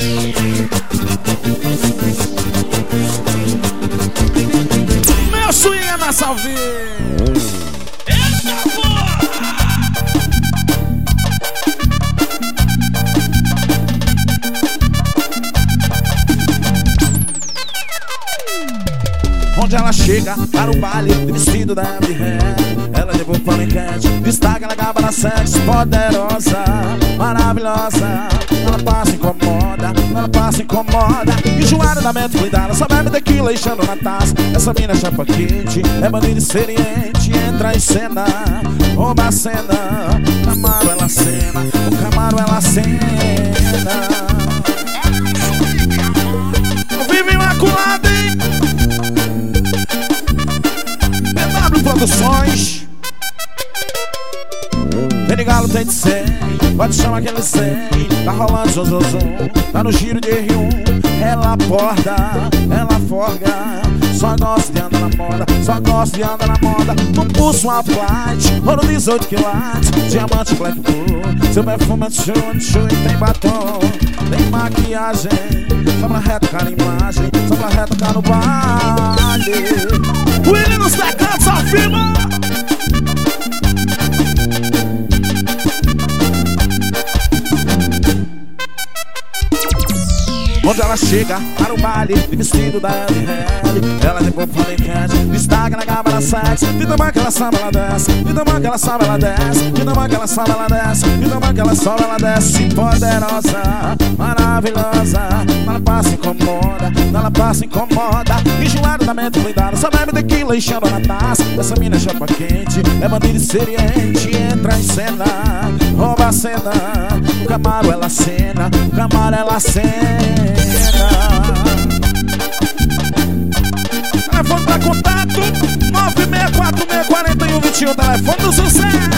Meu swing é na salve. Onde ela chega para o baile, vestido da Hair. Ela levou panicante, destaca na gaba na sexy, poderosa, maravilhosa. Ela passa incomoda, ela passa incomoda. Enjoada da mente cuidada, só bebe tequila enchendo na taça. Essa mina é chapa quente, é bandida experiente. Entra em cena, rouba a cena. Camaro ela cena, o Camaro ela cena. Vive imaculado, hein? Produções. Tem de galo, tem de 100. Pode chamar aquele 100. Tá rolando zozozão, tá no giro de R1. Ela aborda, ela forga. Só gosta de andar na moda, só gosta de andar na moda. No pulso uma flight, ouro 18 quilates, diamante black blue. Seu perfume é show e tem batom. Tem maquiagem, só pra retocar a imagem, só pra retocar no baile. William nos teclados, afirma. Onde ela chega para o baile, de vestido da Hair. Ela levou panicante, destaca na gaba da sexy. De tamanho que ela sabe, ela desce. De tamanho que ela sabe, ela desce. De tamanho que ela sabe, ela desce. De tamanho que ela sobe, ela desce. Poderosa, maravilhosa. Ela passa incomoda, ela passa incomoda. Enjoada da mente cuidada, só bebe tequila enchendo na taça. Essa mina é chapa quente, é bandida experiente. Entra em cena, rouba a cena. O Camaro ela cena, o Camaro ela cena. Telefone pra contato 964-641-21. Telefone do sucesso.